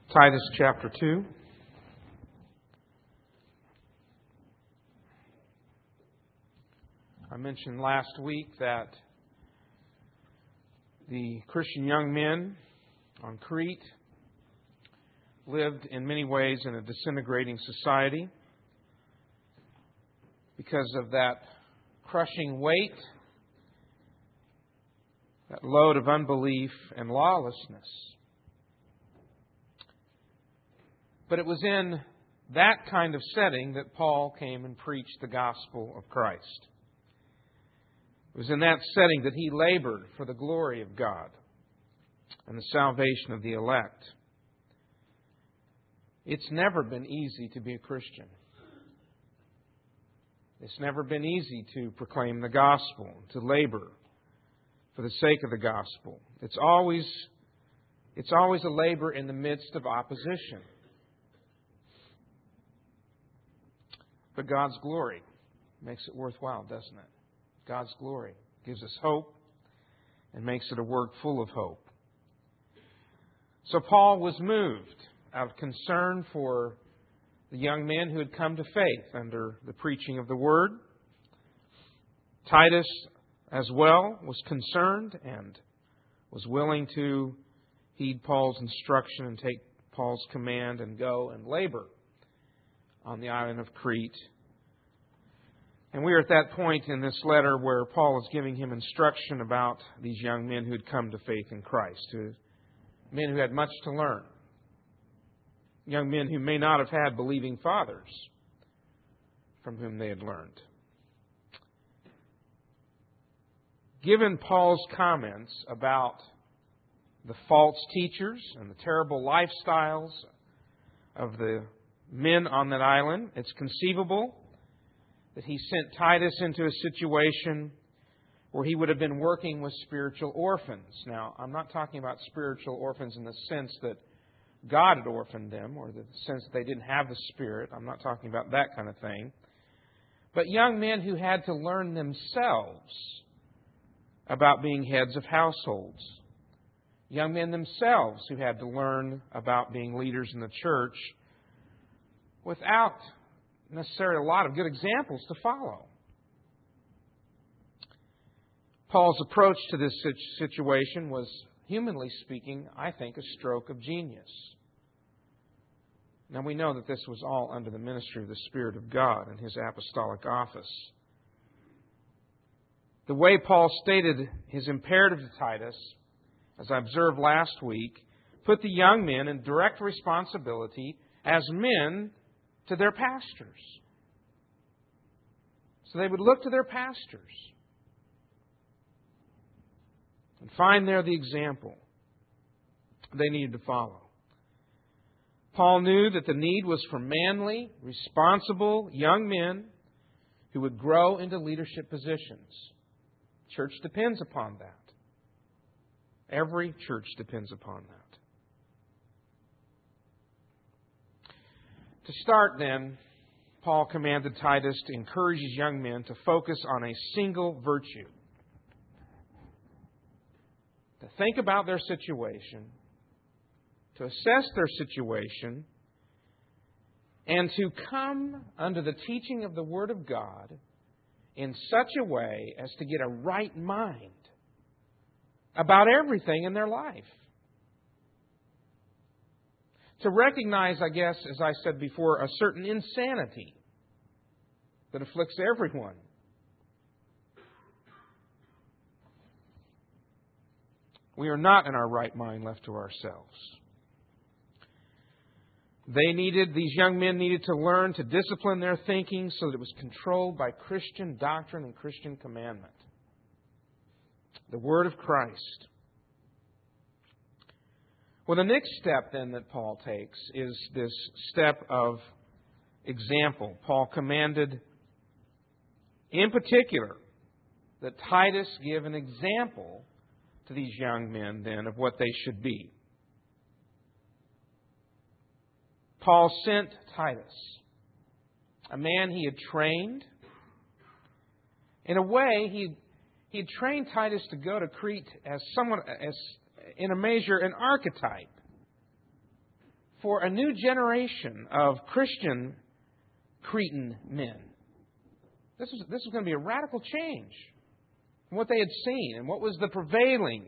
Titus chapter 2. I mentioned last week that the Christian young men on Crete lived in many ways in a disintegrating society because of that crushing weight, that load of unbelief and lawlessness. But it was in that kind of setting that Paul came and preached the gospel of Christ. It was in that setting that he labored for the glory of God and the salvation of the elect. It's never been easy to be a Christian. It's never been easy to proclaim the gospel, to labor for the sake of the gospel. It's always a labor in the midst of opposition. But God's glory makes it worthwhile, doesn't it? God's glory gives us hope and makes it a work full of hope. So Paul was moved out of concern for the young men who had come to faith under the preaching of the Word. Titus, as well, was concerned and was willing to heed Paul's instruction and take Paul's command and go and labor on the island of Crete. And we are at that point in this letter where Paul is giving him instruction about these young men who had come to faith in Christ, men who had much to learn, young men who may not have had believing fathers from whom they had learned. Given Paul's comments about the false teachers and the terrible lifestyles of the men on that island, it's conceivable that he sent Titus into a situation where he would have been working with spiritual orphans. Now, I'm not talking about spiritual orphans in the sense that God had orphaned them or the sense that they didn't have the Spirit. I'm not talking about that kind of thing. But young men who had to learn themselves about being heads of households. Young men themselves who had to learn about being leaders in the church without necessarily a lot of good examples to follow. Paul's approach to this situation was, humanly speaking, I think, a stroke of genius. Now we know that this was all under the ministry of the Spirit of God and His apostolic office. The way Paul stated his imperative to Titus, as I observed last week, put the young men in direct responsibility as men to their pastors. So they would look to their pastors and find there the example they needed to follow. Paul knew that the need was for manly, responsible young men who would grow into leadership positions. Church depends upon that. Every church depends upon that. To start then, Paul commanded Titus to encourage his young men to focus on a single virtue. To think about their situation, to assess their situation, and to come under the teaching of the Word of God in such a way as to get a right mind about everything in their life. To recognize, I guess, as I said before, a certain insanity that afflicts everyone. We are not in our right mind left to ourselves. These young men needed to learn to discipline their thinking so that it was controlled by Christian doctrine and Christian commandment. The Word of Christ. Well, the next step then that Paul takes is this step of example. Paul commanded, in particular, that Titus give an example to these young men then of what they should be. Paul sent Titus, a man he had trained. In a way, he had trained Titus to go to Crete as someone, as in a measure, an archetype for a new generation of Christian Cretan men. This was going to be a radical change from what they had seen and what was the prevailing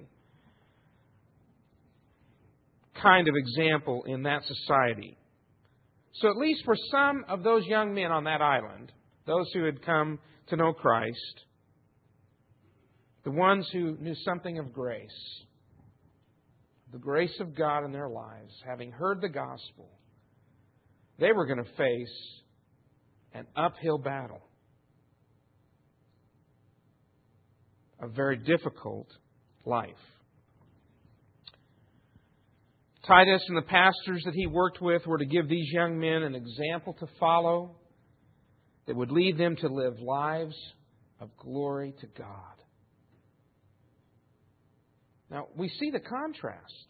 kind of example in that society. So at least for some of those young men on that island, those who had come to know Christ, the ones who knew something of grace, the grace of God in their lives, having heard the gospel, they were going to face an uphill battle. A very difficult life. Titus and the pastors that he worked with were to give these young men an example to follow that would lead them to live lives of glory to God. Now, we see the contrast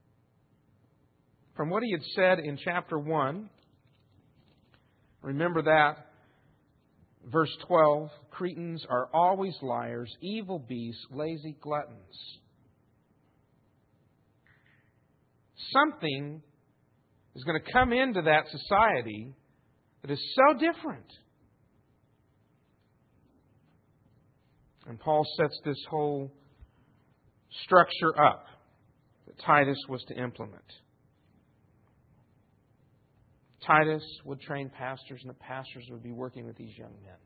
from what he had said in chapter 1. Remember that. Verse 12, Cretans are always liars, evil beasts, lazy gluttons. Something is going to come into that society that is so different. And Paul sets this whole structure up that Titus was to implement. Titus would train pastors, and the pastors would be working with these young men.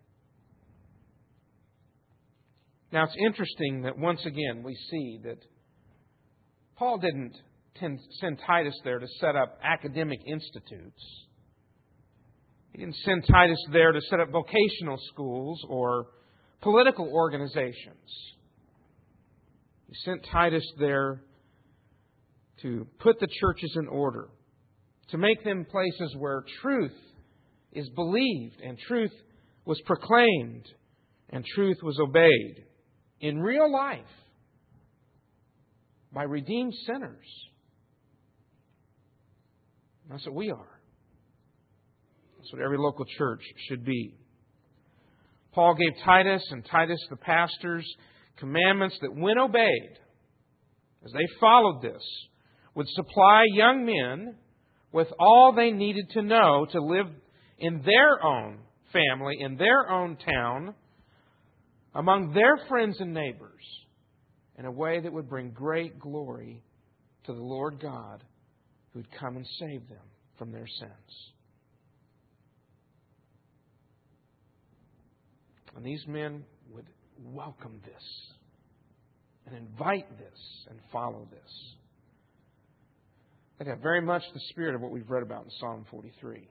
Now, it's interesting that once again we see that Paul didn't send Titus there to set up academic institutes. He didn't send Titus there to set up vocational schools or political organizations. He sent Titus there to put the churches in order, to make them places where truth is believed and truth was proclaimed and truth was obeyed in real life by redeemed sinners. That's what we are. That's what every local church should be. Paul gave Titus and Titus the pastors commandments that, when obeyed, as they followed this, would supply young men with all they needed to know to live in their own family, in their own town, among their friends and neighbors, in a way that would bring great glory to the Lord God, who would come and save them from their sins. And these men would welcome this and invite this and follow this. They have very much the spirit of what we've read about in Psalm 43.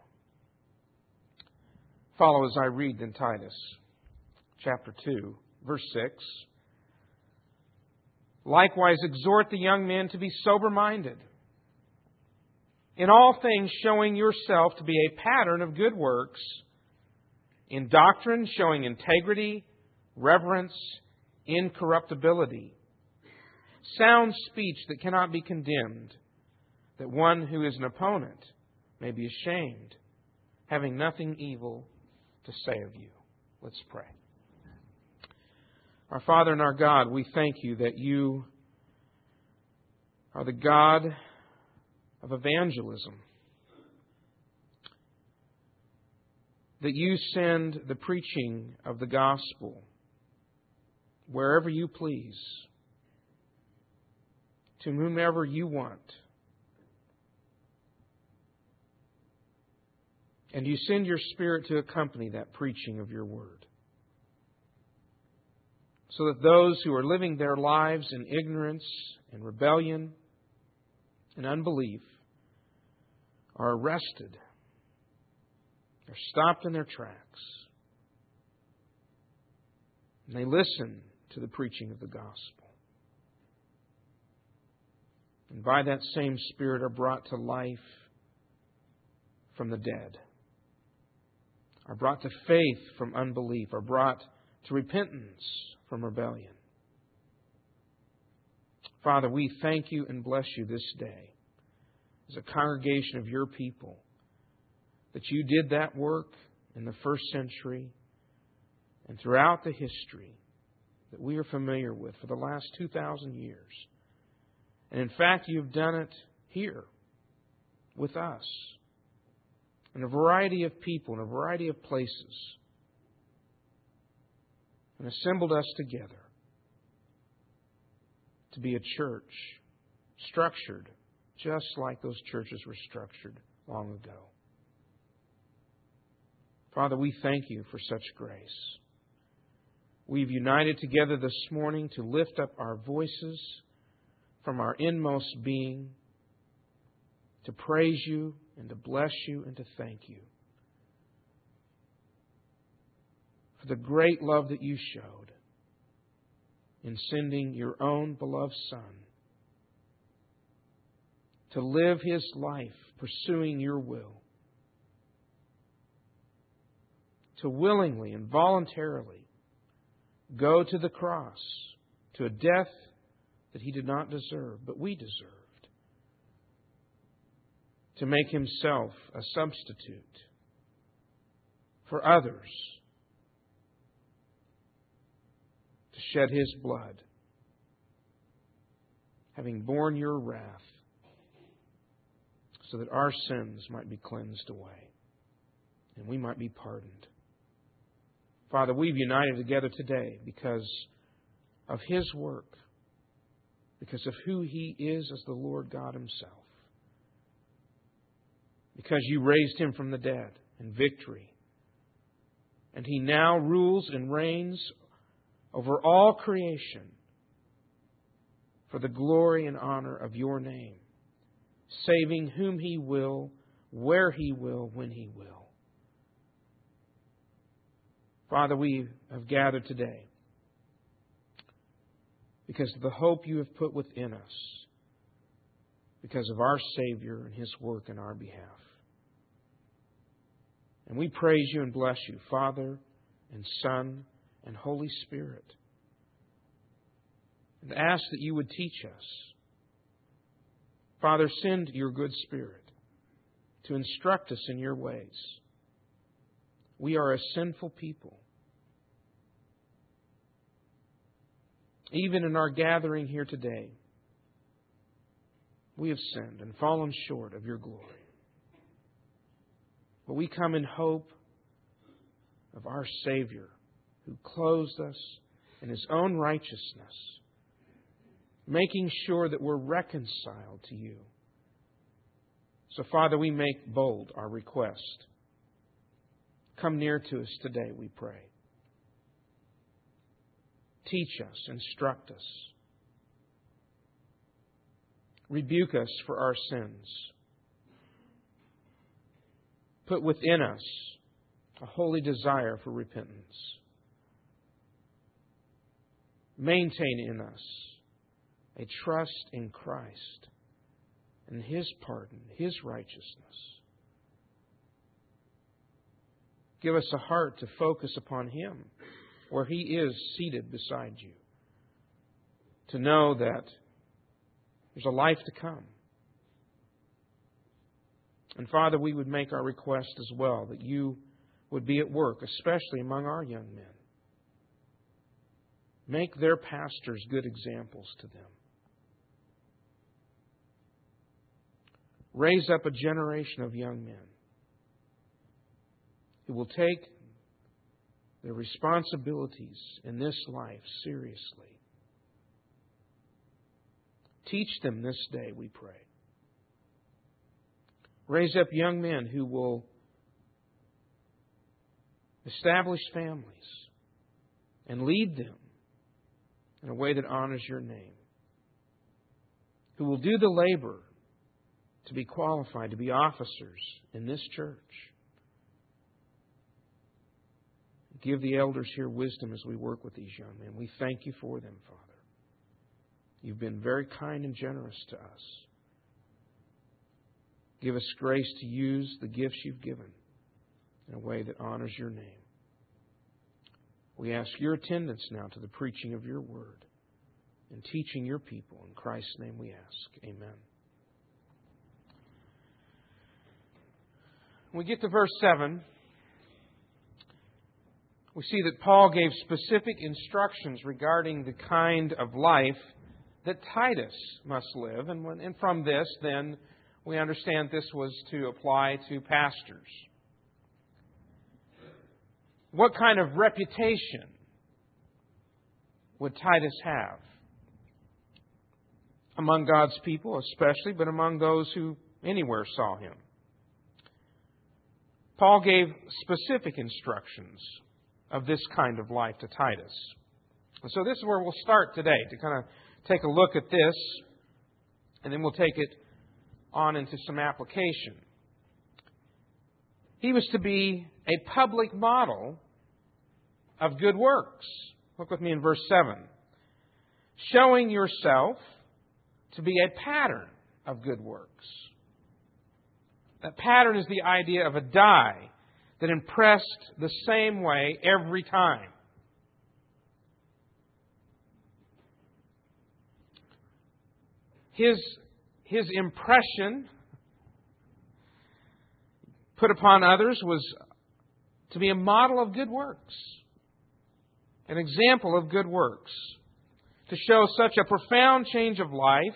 Follow as I read in Titus chapter 2, verse 6. Likewise, exhort the young men to be sober-minded, in all things showing yourself to be a pattern of good works, in doctrine showing integrity, reverence, incorruptibility, sound speech that cannot be condemned, that one who is an opponent may be ashamed, having nothing evil to say of you. Let's pray. Our Father and our God, we thank you that you are the God of evangelism, that you send the preaching of the gospel wherever you please, to whomever you want. And you send your Spirit to accompany that preaching of your word, so that those who are living their lives in ignorance and rebellion and unbelief are arrested. They're stopped in their tracks. And they listen to the preaching of the gospel. And by that same Spirit are brought to life from the dead, are brought to faith from unbelief, are brought to repentance from rebellion. Father, we thank you and bless you this day as a congregation of your people, that you did that work in the first century and throughout the history that we are familiar with for the last 2,000 years. And in fact, you've done it here with us and a variety of people in a variety of places, and assembled us together to be a church structured just like those churches were structured long ago. Father, we thank You for such grace. We've united together this morning to lift up our voices from our inmost being, to praise You and to bless You and to thank You for the great love that You showed in sending Your own beloved Son to live His life pursuing Your will, to willingly and voluntarily go to the cross, to a death that He did not deserve, but we deserved, to make Himself a substitute for others, to shed His blood, having borne Your wrath, so that our sins might be cleansed away and we might be pardoned. Father, we've united together today because of His work, because of who He is as the Lord God Himself, because You raised Him from the dead in victory, and He now rules and reigns over all creation for the glory and honor of Your name, saving whom He will, where He will, when He will. Father, we have gathered today because of the hope You have put within us, because of our Savior and His work in our behalf. And we praise You and bless You, Father and Son and Holy Spirit, and ask that You would teach us. Father, send Your good Spirit to instruct us in Your ways. We are a sinful people. Even in our gathering here today, we have sinned and fallen short of Your glory. But we come in hope of our Savior, who clothes us in His own righteousness, making sure that we're reconciled to You. So, Father, we make bold our request. Come near to us today, we pray. Teach us, instruct us. Rebuke us for our sins. Put within us a holy desire for repentance. Maintain in us a trust in Christ and His pardon, His righteousness. Give us a heart to focus upon Him, where He is seated beside You, to know that there's a life to come. And Father, we would make our request as well that You would be at work, especially among our young men. Make their pastors good examples to them. Raise up a generation of young men who will take their responsibilities in this life seriously. Teach them this day, we pray. Raise up young men who will establish families and lead them in a way that honors Your name. Who will do the labor to be qualified to be officers in this church. Give the elders here wisdom as we work with these young men. We thank You for them, Father. You've been very kind and generous to us. Give us grace to use the gifts You've given in a way that honors Your name. We ask Your attendance now to the preaching of Your word and teaching Your people. In Christ's name we ask. Amen. When we get to verse 7, we see that Paul gave specific instructions regarding the kind of life that Titus must live. And from this, then, we understand this was to apply to pastors. What kind of reputation would Titus have? Among God's people especially, but among those who anywhere saw him. Paul gave specific instructions of this kind of life to Titus. And so this is where we'll start today, to kind of take a look at this, and then we'll take it on into some application. He was to be a public model of good works. Look with me in verse 7. Showing yourself to be a pattern of good works. That pattern is the idea of a die that impressed the same way every time. His impression put upon others was to be a model of good works, an example of good works, to show such a profound change of life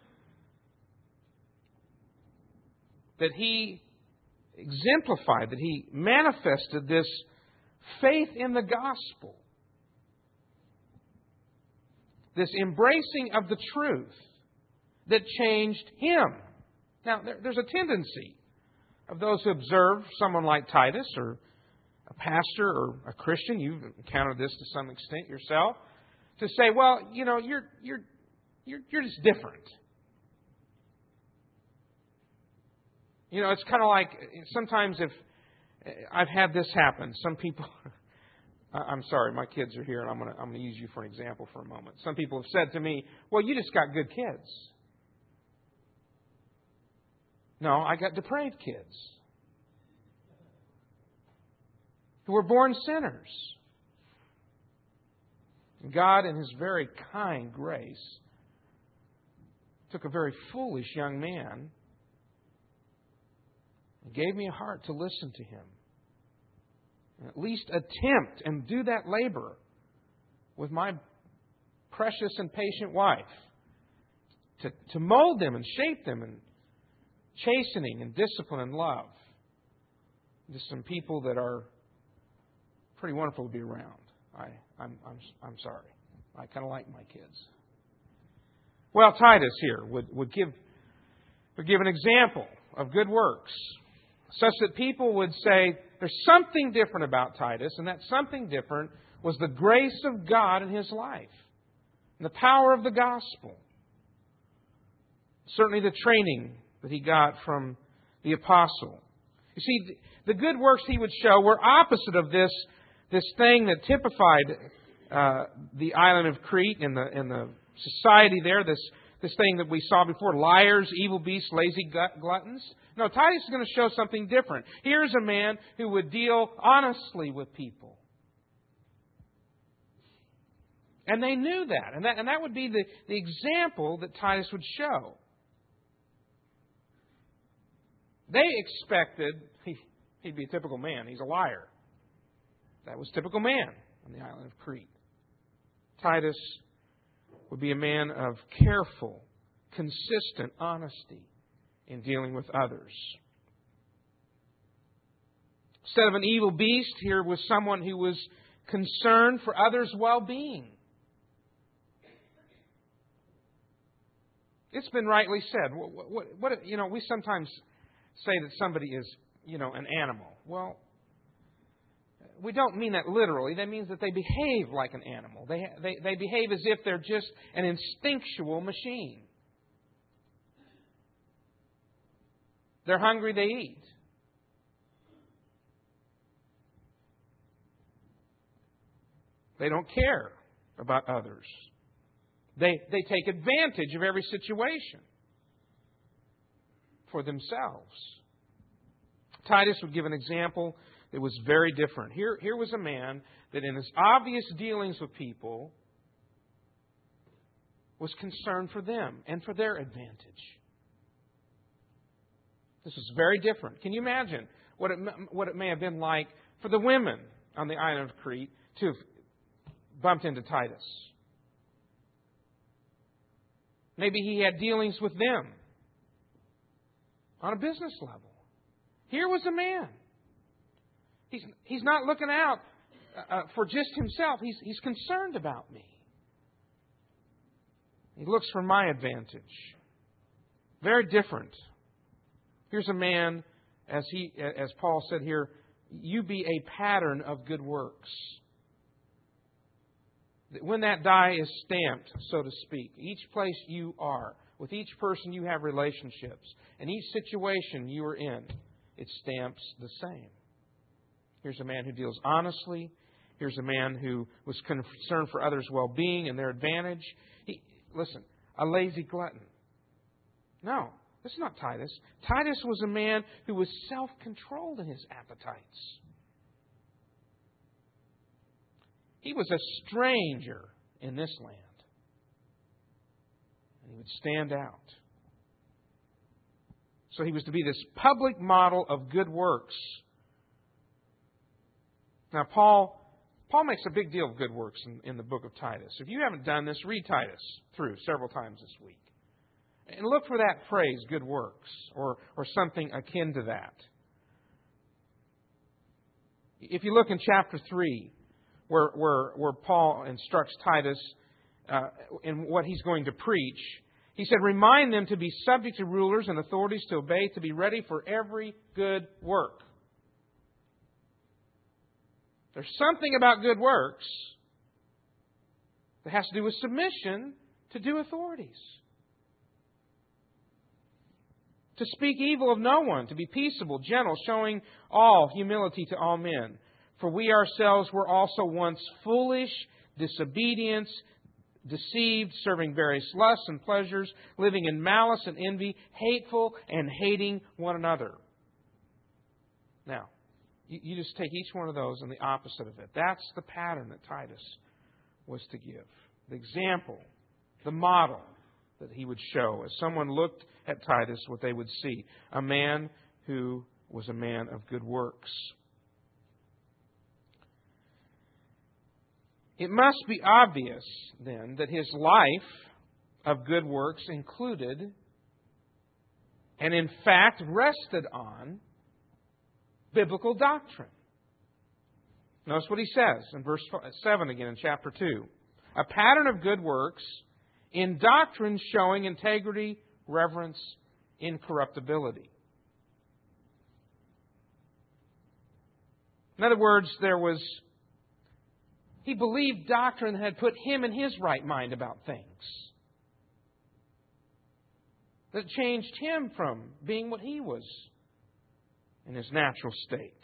that he exemplified, that he manifested this faith in the gospel, this embracing of the truth that changed him. Now, there's a tendency of those who observe someone like Titus, or a pastor or a Christian, you've encountered this to some extent yourself, to say, well, you know, you're just different. You know, it's kind of like sometimes if I've had this happen, some people. I'm sorry, my kids are here, and I'm going to use you for an example for a moment. Some people have said to me, "Well, you just got good kids." No, I got depraved kids who were born sinners. And God, in His very kind grace, took a very foolish young man and gave me a heart to listen to him. And at least attempt and do that labor with my precious and patient wife to mold them and shape them and chastening and discipline and love. Just some people that are pretty wonderful to be around. I'm sorry. I kind of like my kids. Well, Titus here would give an example of good works, such that people would say there's something different about Titus, and that something different was the grace of God in his life and the power of the gospel. Certainly the training that he got from the apostle. You see, the good works he would show were opposite of this thing that typified the island of Crete and the society there, this thing that we saw before, liars, evil beasts, lazy gluttons. No, Titus is going to show something different. Here's a man who would deal honestly with people. And they knew that. And that would be the example that Titus would show. They expected he'd be a typical man. He's a liar. That was typical man on the island of Crete. Titus would be a man of careful, consistent honesty in dealing with others. Instead of an evil beast, here was someone who was concerned for others' well-being. It's been rightly said. We sometimes say that somebody is, an animal. Well, we don't mean that literally. That means that they behave like an animal. They behave as if they're just an instinctual machine. They're hungry, they eat. They don't care about others. They take advantage of every situation for themselves. Titus would give an example that was very different. Here was a man that in his obvious dealings with people was concerned for them and for their advantage. This was very different. Can you imagine what it may have been like for the women on the island of Crete to have bumped into Titus? Maybe he had dealings with them. on a business level. Here was a man. He's not looking out for just himself. He's concerned about me. He looks for my advantage. Very different. Here's a man, as Paul said here, you be a pattern of good works. When that die is stamped, so to speak, each place you are, with each person you have relationships, and each situation you are in, it stamps the same. Here's a man who deals honestly. Here's a man who was concerned for others' well-being and their advantage. Listen, a lazy glutton. No, this is not Titus. Titus was a man who was self-controlled in his appetites. He was a stranger in this land. And he would stand out. So he was to be this public model of good works. Now, Paul makes a big deal of good works in the book of Titus. If you haven't done this, read Titus through several times this week. And look for that phrase, good works, or something akin to that. If you look in chapter 3, where Paul instructs Titus in what he's going to preach, he said, remind them to be subject to rulers and authorities, to obey, to be ready for every good work. There's something about good works that has to do with submission to due authorities. To speak evil of no one, to be peaceable, gentle, showing all humility to all men. For we ourselves were also once foolish, disobedient, deceived, serving various lusts and pleasures, living in malice and envy, hateful and hating one another. Now, you just take each one of those and the opposite of it. That's the pattern that Titus was to give. The example, the model that he would show. As someone looked at Titus, what they would see. A man who was a man of good works. It must be obvious, then, that his life of good works included, and in fact rested on, biblical doctrine. Notice what he says in verse 7 again in chapter 2. A pattern of good works in doctrine showing integrity, reverence, incorruptibility. In other words, he believed doctrine had put him in his right mind about things. That changed him from being what he was in his natural state.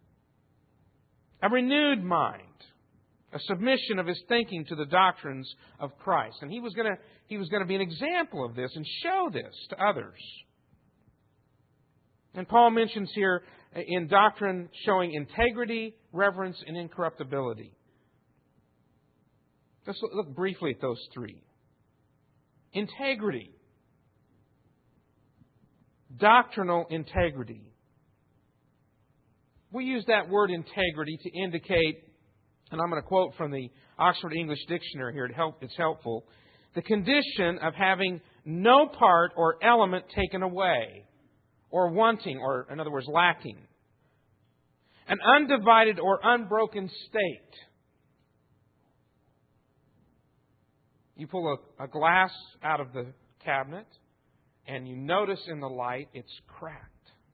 A renewed mind. A submission of his thinking to the doctrines of Christ. And he was going to be an example of this and show this to others. And Paul mentions here in doctrine showing integrity, reverence, and incorruptibility. Let's look briefly at those three. Integrity. Doctrinal integrity. We use that word integrity to indicate, and I'm going to quote from the Oxford English Dictionary here, it's helpful, the condition of having no part or element taken away, or wanting, or in other words, lacking. An undivided or unbroken state. You pull a glass out of the cabinet, and you notice in the light it's cracked.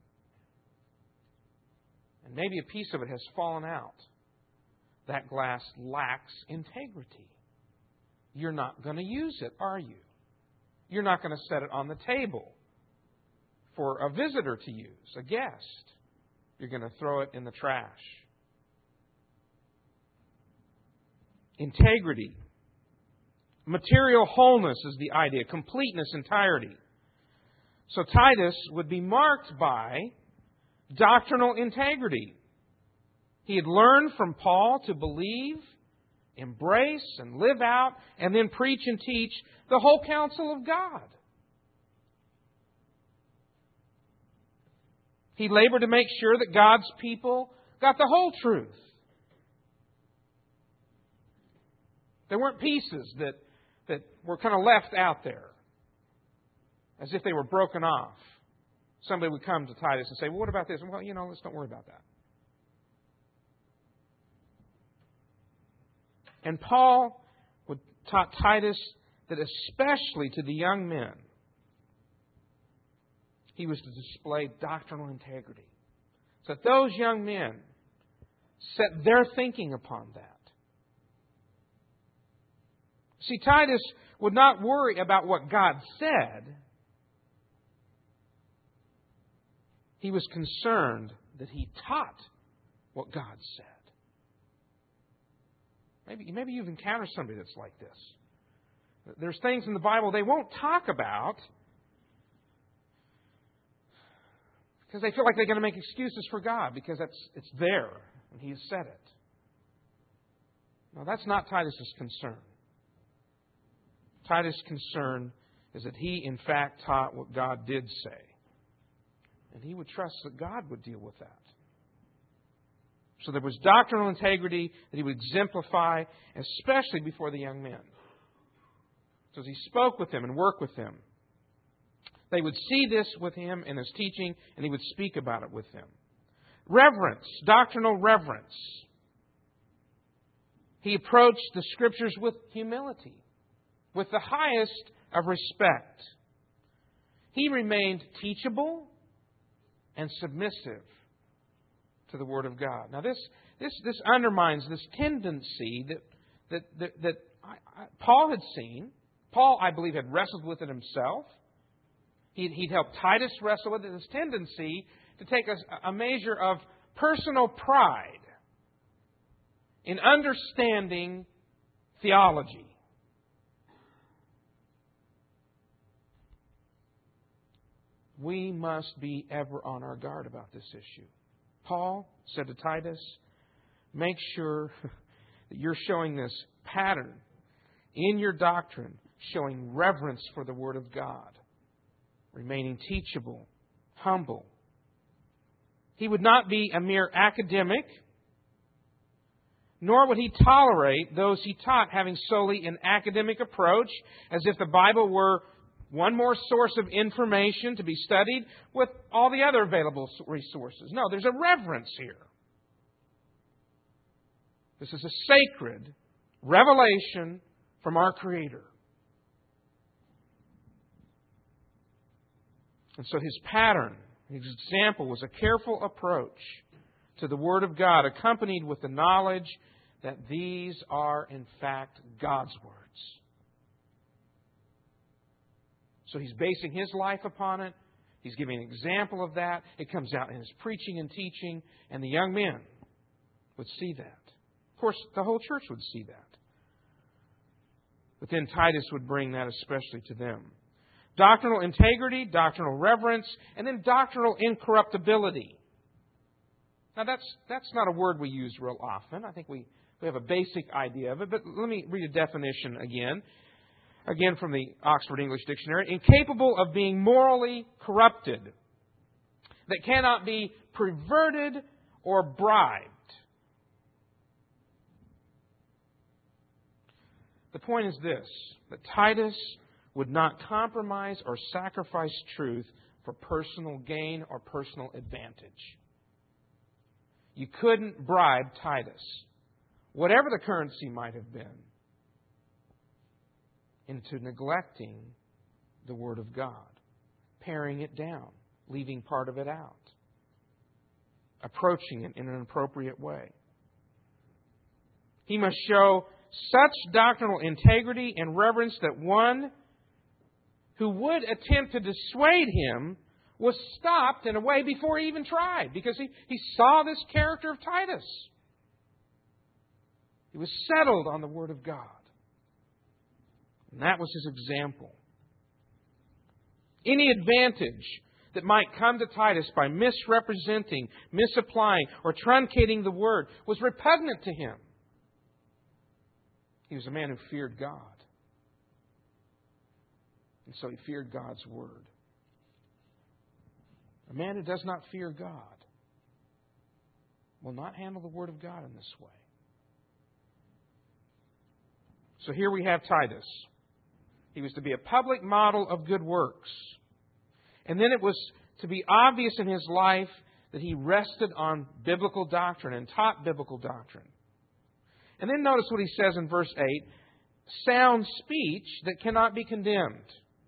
And maybe a piece of it has fallen out. That glass lacks integrity. You're not going to use it, are you? You're not going to set it on the table for a visitor to use, a guest. You're going to throw it in the trash. Integrity. Material wholeness is the idea. Completeness, entirety. So Titus would be marked by doctrinal integrity. He had learned from Paul to believe, embrace, and live out, and then preach and teach the whole counsel of God. He labored to make sure that God's people got the whole truth. There weren't pieces that were kind of left out there, as if they were broken off, somebody would come to Titus and say, well, what about this? Well, let's don't worry about that. And Paul would taught Titus that especially to the young men, he was to display doctrinal integrity. So that those young men set their thinking upon that. See, Titus would not worry about what God said. He was concerned that he taught what God said. Maybe you've encountered somebody that's like this. There's things in the Bible they won't talk about because they feel like they're going to make excuses for God because it's there and He has said it. No, that's not Titus's concern. Titus' concern is that he, in fact, taught what God did say. And he would trust that God would deal with that. So there was doctrinal integrity that he would exemplify, especially before the young men. So as he spoke with them and worked with them, they would see this with him in his teaching, and he would speak about it with them. Reverence, doctrinal reverence. He approached the Scriptures with humility, with the highest of respect. He remained teachable and submissive to the Word of God. Now, this undermines this tendency that Paul had seen. Paul, I believe, had wrestled with it himself. He'd helped Titus wrestle with it. This tendency to take a measure of personal pride in understanding theology. We must be ever on our guard about this issue. Paul said to Titus, make sure that you're showing this pattern in your doctrine, showing reverence for the Word of God, remaining teachable, humble. He would not be a mere academic, nor would he tolerate those he taught having solely an academic approach, as if the Bible were one more source of information to be studied with all the other available resources. No, there's a reverence here. This is a sacred revelation from our Creator. And so his pattern, his example, was a careful approach to the Word of God, accompanied with the knowledge that these are, in fact, God's words. So he's basing his life upon it. He's giving an example of that. It comes out in his preaching and teaching, and the young men would see that. Of course, the whole church would see that. But then Titus would bring that especially to them. Doctrinal integrity, doctrinal reverence, and then doctrinal incorruptibility. Now, that's not a word we use real often. I think we have a basic idea of it, but let me read a definition again. Again from the Oxford English Dictionary. Incapable of being morally corrupted. That cannot be perverted or bribed. The point is this, that Titus would not compromise or sacrifice truth for personal gain or personal advantage. You couldn't bribe Titus, whatever the currency might have been, into neglecting the Word of God, paring it down, leaving part of it out, approaching it in an appropriate way. He must show such doctrinal integrity and reverence that one who would attempt to dissuade him was stopped in a way before he even tried, because he saw this character of Titus. He was settled on the Word of God. And that was his example. Any advantage that might come to Titus by misrepresenting, misapplying, or truncating the Word was repugnant to him. He was a man who feared God. And so he feared God's Word. A man who does not fear God will not handle the Word of God in this way. So here we have Titus. He was to be a public model of good works. And then it was to be obvious in his life that he rested on biblical doctrine and taught biblical doctrine. And then notice what he says in verse 8, sound speech that cannot be condemned.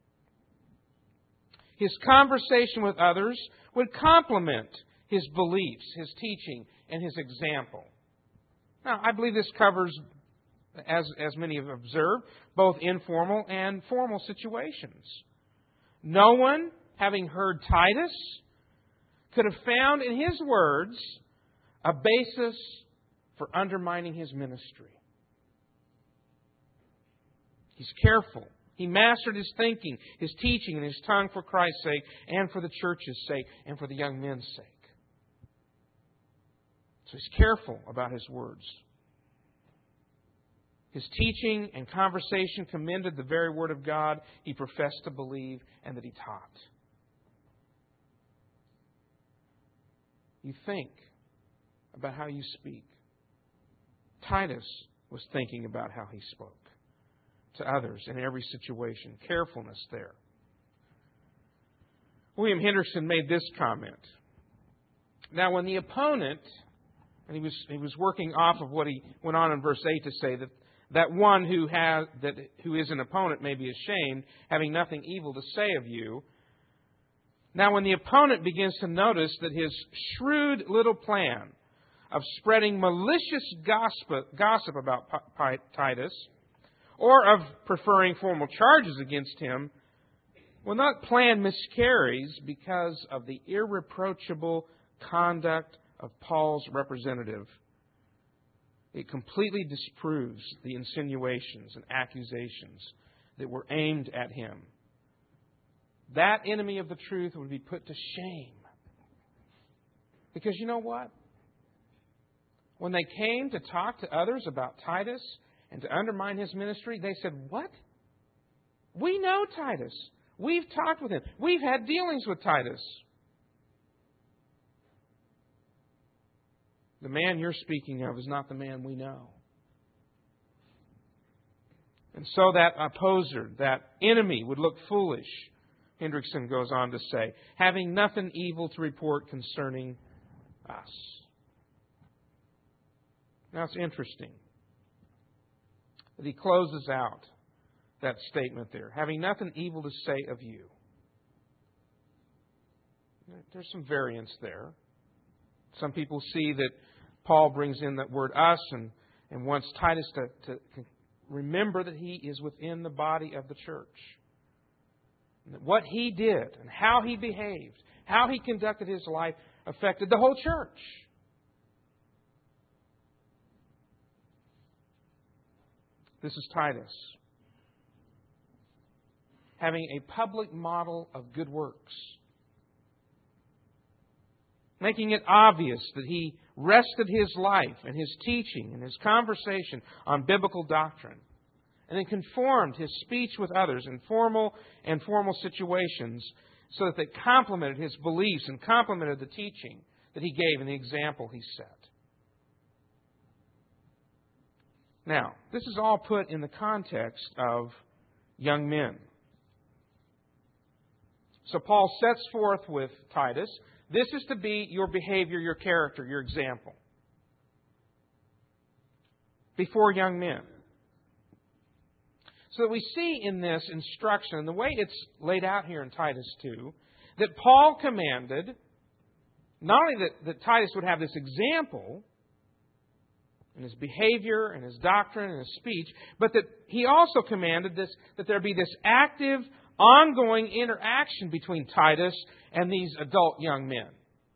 His conversation with others would complement his beliefs, his teaching, and his example. Now, I believe this covers, as many have observed, both informal and formal situations. No one, having heard Titus, could have found in his words a basis for undermining his ministry. He's careful. He mastered his thinking, his teaching, and his tongue for Christ's sake, and for the church's sake, and for the young men's sake. So he's careful about his words. His teaching and conversation commended the very Word of God he professed to believe and that he taught. You think about how you speak. Titus was thinking about how he spoke to others in every situation. Carefulness there. William Henderson made this comment. Now, when the opponent, and he was working off of what he went on in verse 8 to say, that one who is an opponent may be ashamed, having nothing evil to say of you. Now, when the opponent begins to notice that his shrewd little plan of spreading malicious gossip about Titus, or of preferring formal charges against him, when that plan miscarries because of the irreproachable conduct of Paul's representative, it completely disproves the insinuations and accusations that were aimed at him. That enemy of the truth would be put to shame. Because you know what? When they came to talk to others about Titus and to undermine his ministry, they said, "What? We know Titus. We've talked with him. We've had dealings with Titus. The man you're speaking of is not the man we know." And so that opposer, that enemy, would look foolish, Hendrickson goes on to say, having nothing evil to report concerning us. Now it's interesting that he closes out that statement there, having nothing evil to say of you. There's some variance there. Some people see that Paul brings in that word us and wants Titus to remember that he is within the body of the church. And that what he did and how he behaved, how he conducted his life affected the whole church. This is Titus, having a public model of good works, making it obvious that he rested his life and his teaching and his conversation on biblical doctrine, and then conformed his speech with others in formal and formal situations so that they complemented his beliefs and complemented the teaching that he gave and the example he set. Now, this is all put in the context of young men. So Paul sets forth with Titus, this is to be your behavior, your character, your example before young men. So that we see in this instruction, and the way it's laid out here in Titus 2, that Paul commanded not only that Titus would have this example in his behavior and his doctrine and his speech, but that he also commanded that there be this active, ongoing interaction between Titus and these adult young men.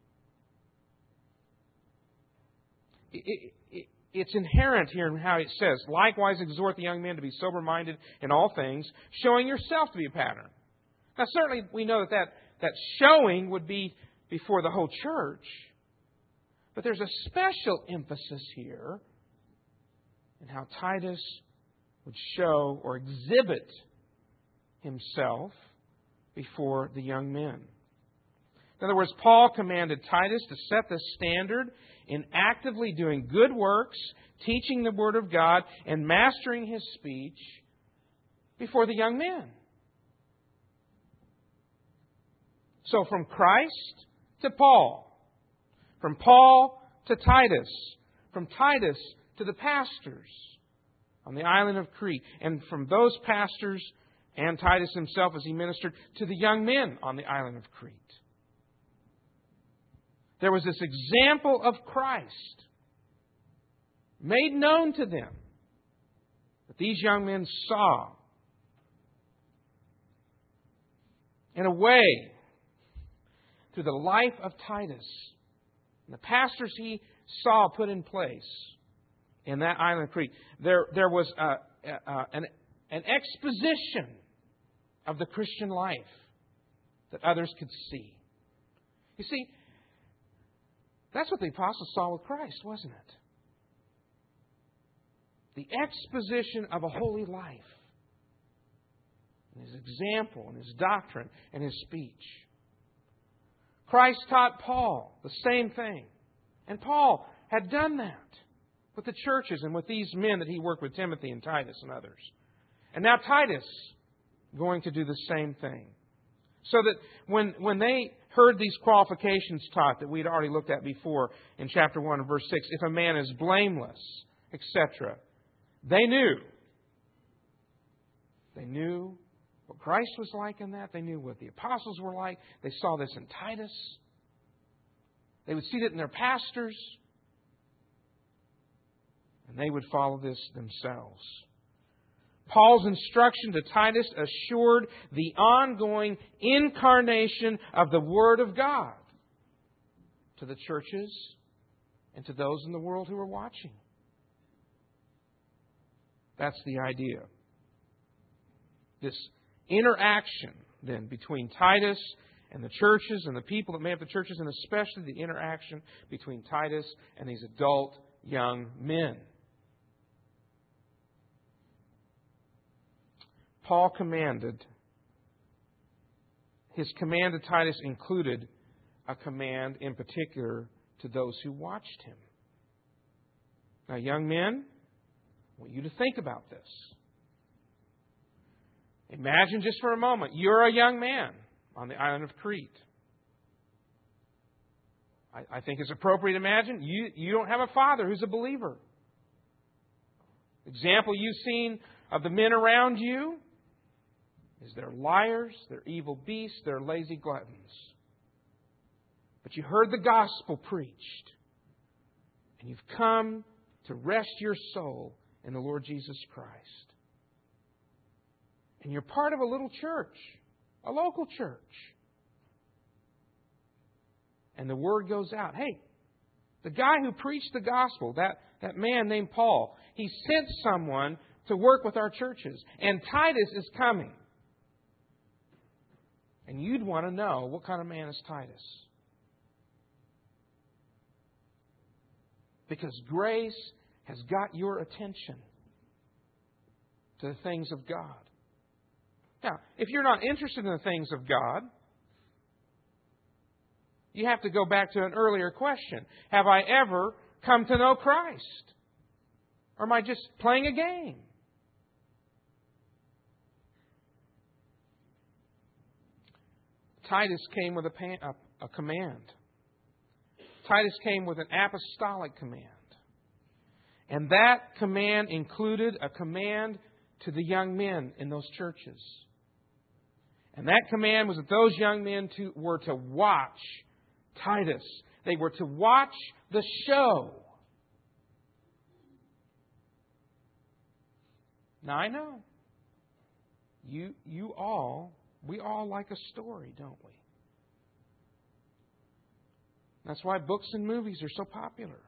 It's inherent here in how it says, likewise exhort the young men to be sober-minded in all things, showing yourself to be a pattern. Now certainly we know that showing would be before the whole church, but there's a special emphasis here in how Titus would show or exhibit himself before the young men. In other words, Paul commanded Titus to set the standard in actively doing good works, teaching the Word of God, and mastering his speech before the young men. So from Christ to Paul, from Paul to Titus, from Titus to the pastors on the island of Crete, and from those pastors and Titus himself as he ministered to the young men on the island of Crete. There was this example of Christ made known to them that these young men saw. In a way, through the life of Titus, and the pastors he saw put in place in that island of Crete, there was an exposition of the Christian life that others could see. You see, that's what the apostles saw with Christ, wasn't it? The exposition of a holy life. And His example and His doctrine and His speech. Christ taught Paul the same thing. And Paul had done that with the churches and with these men that he worked with, Timothy and Titus and others. And now Titus going to do the same thing. So that when they heard these qualifications taught that we'd already looked at before in chapter 1 and verse 6, if a man is blameless, etc., they knew. They knew what Christ was like in that. They knew what the apostles were like. They saw this in Titus. They would see it in their pastors. And they would follow this themselves. Paul's instruction to Titus assured the ongoing incarnation of the Word of God to the churches and to those in the world who were watching. That's the idea. This interaction, then, between Titus and the churches and the people that made up the churches, and especially the interaction between Titus and these adult young men. Paul commanded, his command to Titus included a command in particular to those who watched him. Now, young men, I want you to think about this. Imagine just for a moment, you're a young man on the island of Crete. I think it's appropriate to imagine you don't have a father who's a believer. Example you've seen of the men around you is they're liars, they're evil beasts, they're lazy gluttons. But you heard the gospel preached, and you've come to rest your soul in the Lord Jesus Christ. And you're part of a little church, a local church. And the word goes out, hey, the guy who preached the gospel, that man named Paul, he sent someone to work with our churches. And Titus is coming. And you'd want to know, what kind of man is Titus? Because grace has got your attention to the things of God. Now, if you're not interested in the things of God, you have to go back to an earlier question. Have I ever come to know Christ? Or am I just playing a game? Titus came with a command. Titus came with an apostolic command. And that command included a command to the young men in those churches. And that command was that those young men were to watch Titus. They were to watch the show. Now I know, we all like a story, don't we? That's why books and movies are so popular.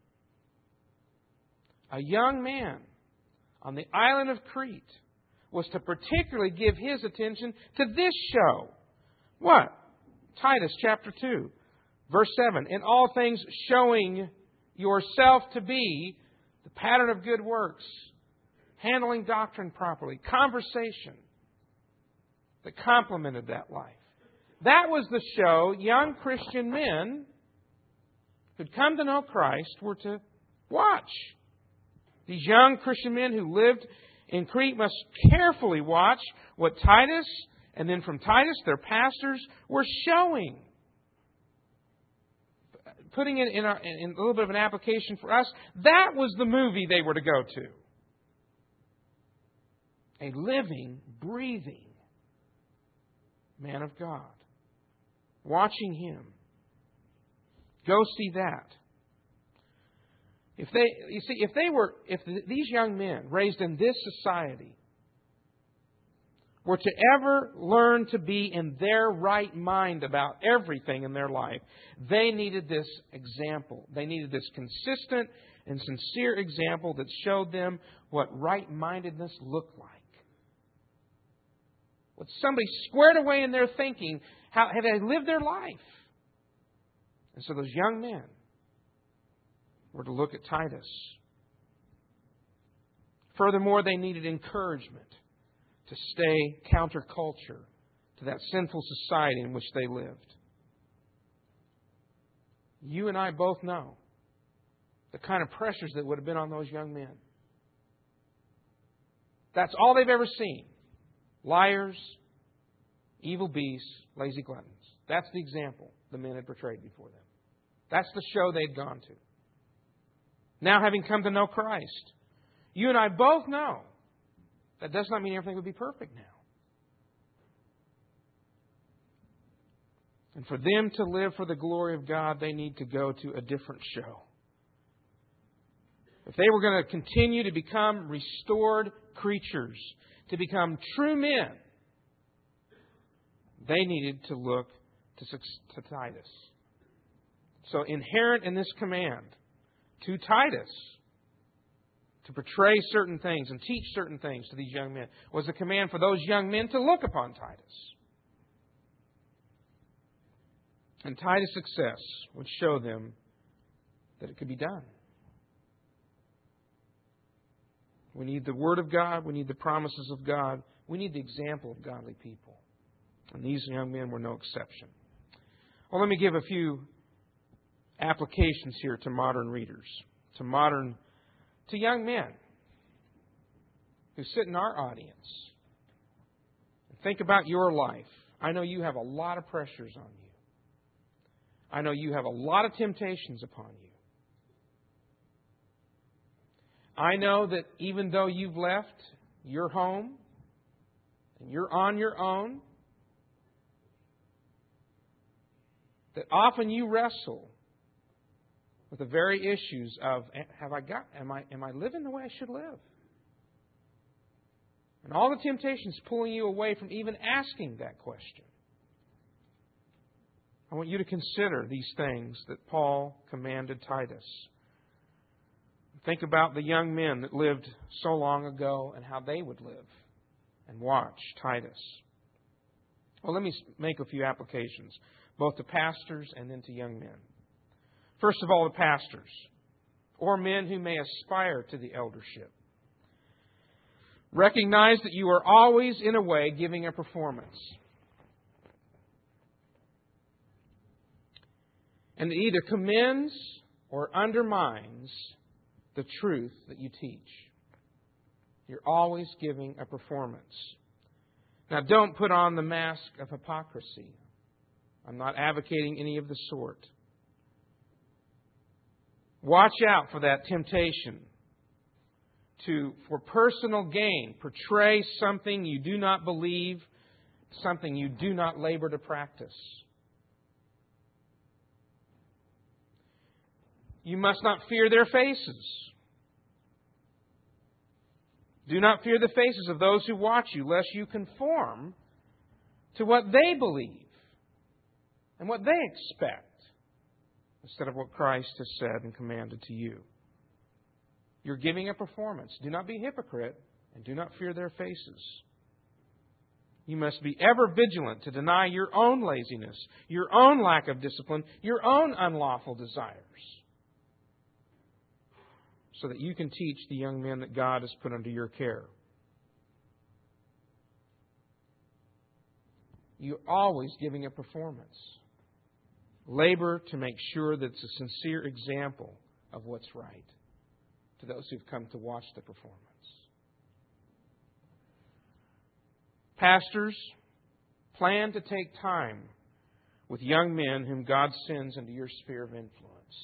A young man on the island of Crete was to particularly give his attention to this show. What? Titus chapter 2, verse 7. In all things showing yourself to be the pattern of good works, handling doctrine properly, conversation that complemented that life. That was the show young Christian men who'd come to know Christ were to watch. These young Christian men who lived in Crete must carefully watch what Titus And then from Titus, their pastors were showing. Putting it in a little bit of an application for us, that was the movie they were to go to. A living, breathing man of God. Watching Him. Go see that. If these young men raised in this society were to ever learn to be in their right mind about everything in their life, they needed this example. They needed this consistent and sincere example that showed them what right-mindedness looked like. What somebody squared away in their thinking, how they lived their life. And so those young men were to look at Titus. Furthermore, they needed encouragement to stay counterculture to that sinful society in which they lived. You and I both know the kind of pressures that would have been on those young men. That's all they've ever seen. Liars, evil beasts, lazy gluttons. That's the example the men had portrayed before them. That's the show they'd gone to. Now, having come to know Christ, you and I both know that does not mean everything would be perfect now. And for them to live for the glory of God, they need to go to a different show. If they were going to continue to become restored creatures, to become true men, they needed to look to Titus. So inherent in this command to Titus to portray certain things and teach certain things to these young men was a command for those young men to look upon Titus. And Titus' success would show them that it could be done. We need the Word of God. We need the promises of God. We need the example of godly people. And these young men were no exception. Well, let me give a few applications here to modern readers, to young men who sit in our audience. Think about your life. I know you have a lot of pressures on you. I know you have a lot of temptations upon you. I know that even though you've left your home and you're on your own, that often you wrestle with the very issues of am I living the way I should live? And all the temptations pulling you away from even asking that question. I want you to consider these things that Paul commanded Titus. Think about the young men that lived so long ago and how they would live. And watch Titus. Well, let me make a few applications, both to pastors and then to young men. First of all, the pastors, or men who may aspire to the eldership. Recognize that you are always, in a way, giving a performance. And it either commends or undermines the truth that you teach. You're always giving a performance. Now, don't put on the mask of hypocrisy. I'm not advocating any of the sort. Watch out for that temptation to, for personal gain, portray something you do not believe, something you do not labor to practice. You must not fear their faces. Do not fear the faces of those who watch you, lest you conform to what they believe and what they expect, instead of what Christ has said and commanded to you. You're giving a performance. Do not be a hypocrite, and do not fear their faces. You must be ever vigilant to deny your own laziness, your own lack of discipline, your own unlawful desires, so that you can teach the young men that God has put under your care. You're always giving a performance. Labor to make sure that it's a sincere example of what's right to those who've come to watch the performance. Pastors, Plan to take time with young men whom God sends into your sphere of influence.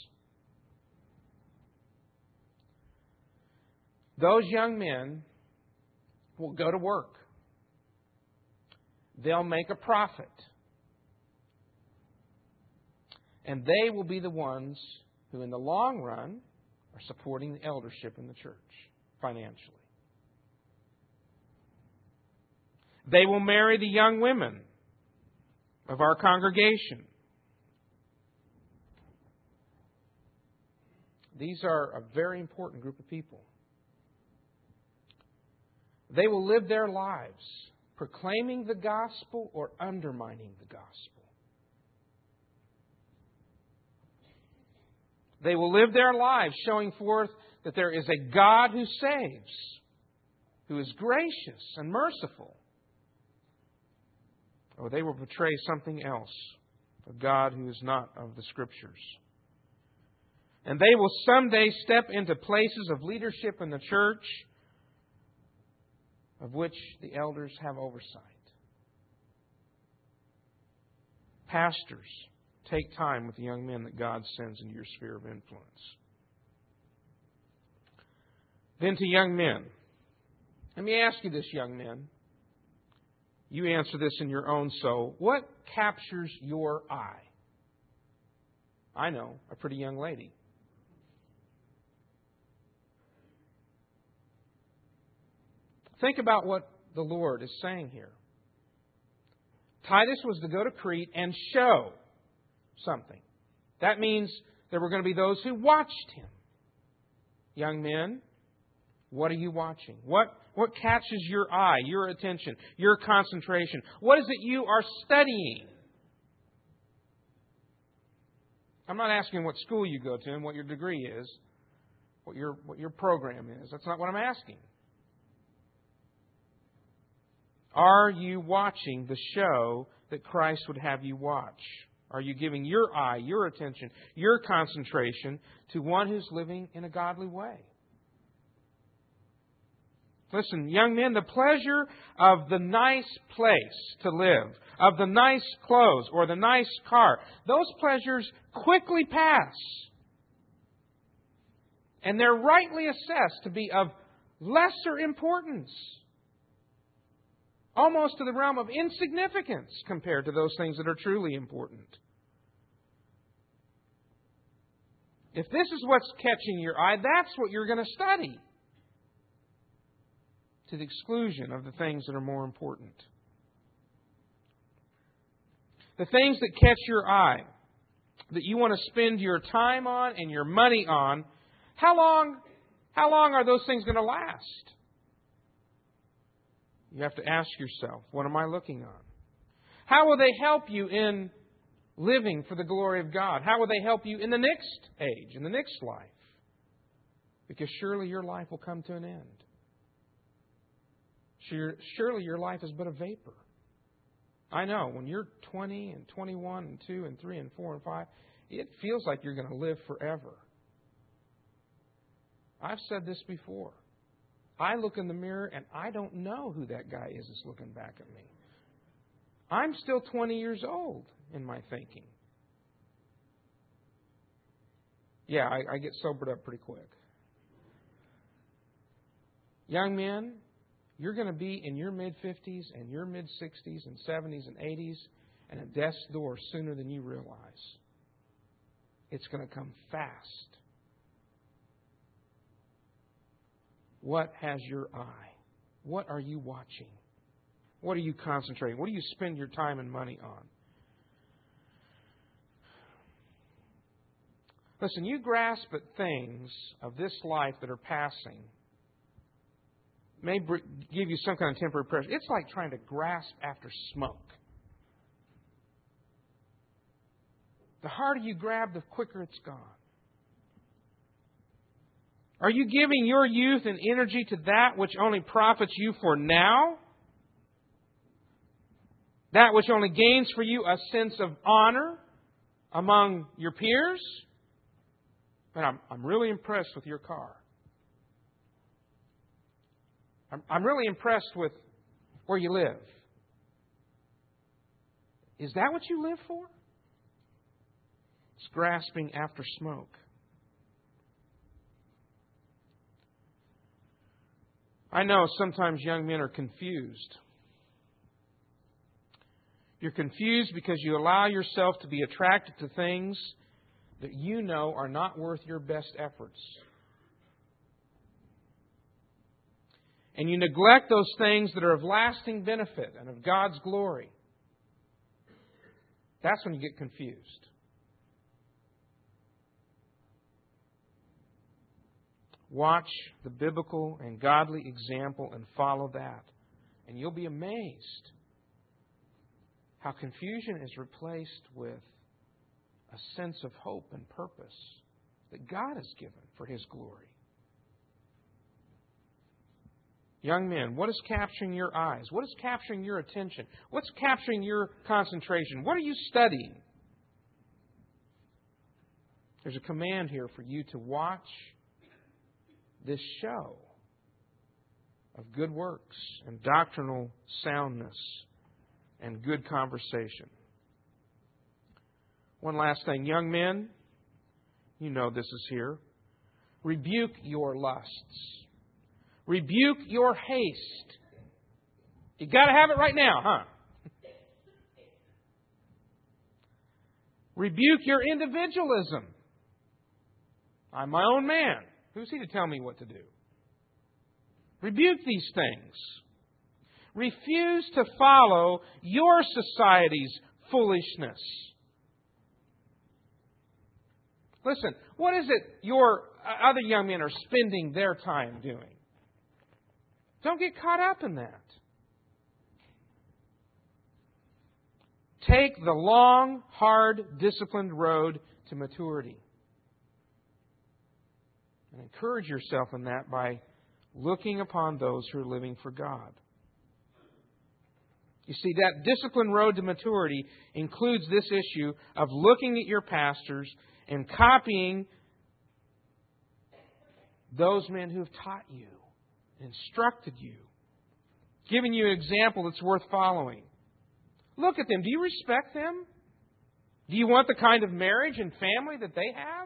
Those young men will go to work. They'll make a profit. And they will be the ones who, in the long run, are supporting the eldership in the church financially. They will marry the young women of our congregation. These are a very important group of people. They will live their lives proclaiming the gospel or undermining the gospel. They will live their lives showing forth that there is a God who saves, who is gracious and merciful. Or they will portray something else, a God who is not of the Scriptures. And they will someday step into places of leadership in the church of which the elders have oversight. Pastors, take time with the young men that God sends into your sphere of influence. Then to young men. Let me ask you this, young men. You answer this in your own soul. What captures your eye? I know, a pretty young lady. Think about what the Lord is saying here. Titus was to go to Crete and show something. That means there were going to be those who watched him. Young men, what are you watching? What catches your eye, your attention, your concentration? What is it you are studying? I'm not asking what school you go to and what your degree is, what your program is. That's not what I'm asking. Are you watching the show that Christ would have you watch? Are you giving your eye, your attention, your concentration to one who's living in a godly way? Listen, young men, the pleasure of the nice place to live, of the nice clothes or the nice car, those pleasures quickly pass. And they're rightly assessed to be of lesser importance. Almost to the realm of insignificance compared to those things that are truly important. If this is what's catching your eye, that's what you're going to study. To the exclusion of the things that are more important. The things that catch your eye, that you want to spend your time on and your money on, how long are those things going to last? You have to ask yourself, what am I looking on? How will they help you in living for the glory of God? How will they help you in the next age, in the next life? Because surely your life will come to an end. Surely your life is but a vapor. I know, when you're 20 and 21 and 2 and 3 and 4 and 5, it feels like you're going to live forever. I've said this before. I look in the mirror and I don't know who that guy is that's looking back at me. I'm still 20 years old in my thinking. Yeah, I get sobered up pretty quick. Young men, you're going to be in your mid-50s and your mid-60s and 70s and 80s and at death's door sooner than you realize. It's going to come fast. What has your eye? What are you watching? What are you concentrating? What do you spend your time and money on? Listen, you grasp at things of this life that are passing. May give you some kind of temporary pressure. It's like trying to grasp after smoke. The harder you grab, the quicker it's gone. Are you giving your youth and energy to that which only profits you for now? That which only gains for you a sense of honor among your peers? Man, I'm really impressed with your car. I'm really impressed with where you live. Is that what you live for? It's grasping after smoke. I know sometimes young men are confused. You're confused because you allow yourself to be attracted to things that you know are not worth your best efforts. And you neglect those things that are of lasting benefit and of God's glory. That's when you get confused. Watch the biblical and godly example and follow that. And you'll be amazed how confusion is replaced with a sense of hope and purpose that God has given for His glory. Young men, what is capturing your eyes? What is capturing your attention? What's capturing your concentration? What are you studying? There's a command here for you to watch this show of good works and doctrinal soundness and good conversation. One last thing. Young men, you know this is here. Rebuke your lusts. Rebuke your haste. You got to have it right now, huh? Rebuke your individualism. I'm my own man. Who's he to tell me what to do? Rebuke these things. Refuse to follow your society's foolishness. Listen, what is it your other young men are spending their time doing? Don't get caught up in that. Take the long, hard, disciplined road to maturity. And encourage yourself in that by looking upon those who are living for God. You see, that disciplined road to maturity includes this issue of looking at your pastors and copying those men who have taught you, instructed you, given you an example that's worth following. Look at them. Do you respect them? Do you want the kind of marriage and family that they have?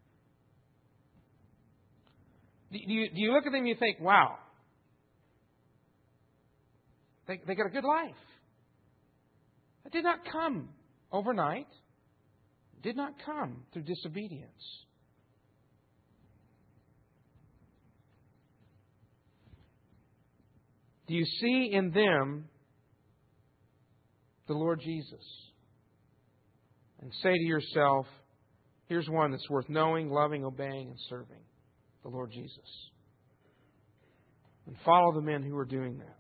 Do you look at them and you think, wow, they got a good life. It did not come overnight. It did not come through disobedience. Do you see in them the Lord Jesus? And say to yourself, here's one that's worth knowing, loving, obeying, and serving. The Lord Jesus. And follow the men who are doing that.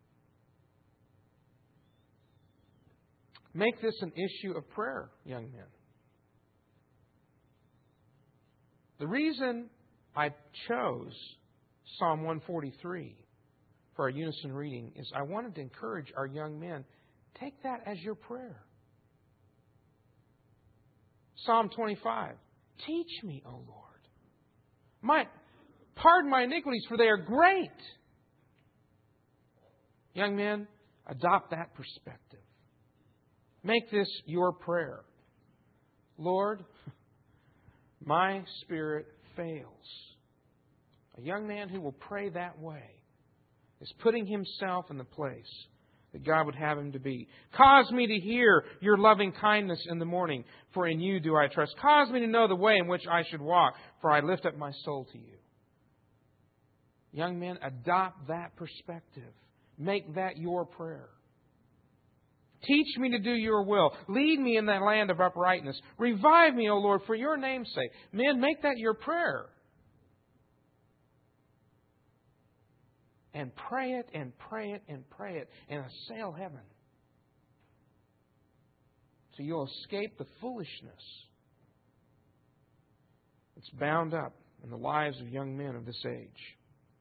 Make this an issue of prayer, young men. The reason I chose Psalm 143 for our unison reading is I wanted to encourage our young men, take that as your prayer. Psalm 25, teach me, O Lord. Pardon my iniquities, for they are great. Young men, adopt that perspective. Make this your prayer. Lord, my spirit fails. A young man who will pray that way is putting himself in the place that God would have him to be. Cause me to hear your loving kindness in the morning, for in you do I trust. Cause me to know the way in which I should walk, for I lift up my soul to you. Young men, adopt that perspective. Make that your prayer. Teach me to do your will. Lead me in the land of uprightness. Revive me, O Lord, for your name's sake. Men, make that your prayer. And pray it and pray it and pray it and assail heaven. So you'll escape the foolishness that's bound up in the lives of young men of this age.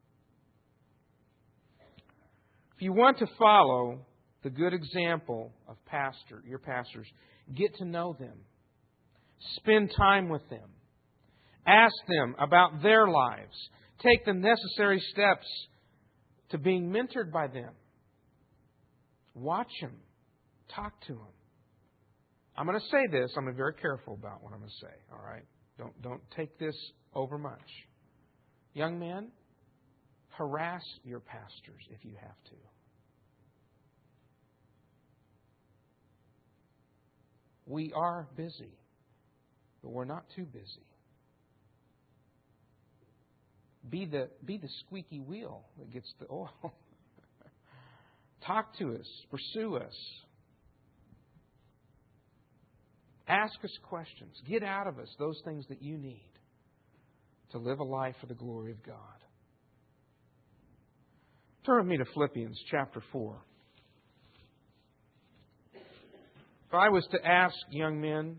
If you want to follow the good example of your pastors, get to know them. Spend time with them. Ask them about their lives. Take the necessary steps to being mentored by them. Watch them. Talk to them. I'm going to say this. I'm going to be very careful about what I'm going to say. All right? Don't take this over much. Young men, harass your pastors if you have to. We are busy, but we're not too busy. Be the squeaky wheel that gets the oil. Talk to us. Pursue us. Ask us questions. Get out of us those things that you need to live a life for the glory of God. Turn with me to Philippians chapter 4. If I was to ask young men,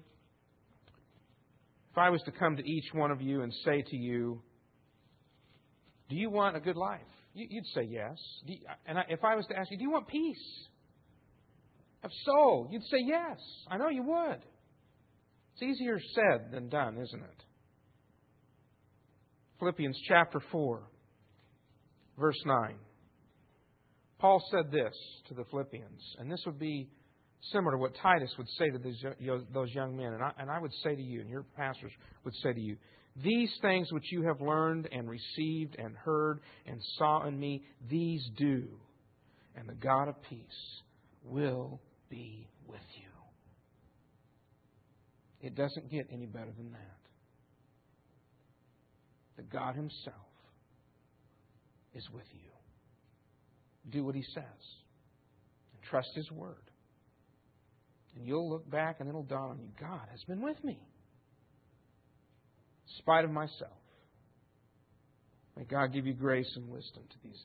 if I was to come to each one of you and say to you, do you want a good life? You'd say yes. If I was to ask you, do you want peace of soul? You'd say yes. I know you would. It's easier said than done, isn't it? Philippians chapter 4, verse 9. Paul said this to the Philippians, and this would be similar to what Titus would say to those young men. And I would say to you, and your pastors would say to you, these things which you have learned and received and heard and saw in me, these do, and the God of peace will be with you. It doesn't get any better than that. The God Himself is with you. Do what He says. And trust His Word. And you'll look back and it'll dawn on you, God has been with me. In spite of myself. May God give you grace and wisdom to these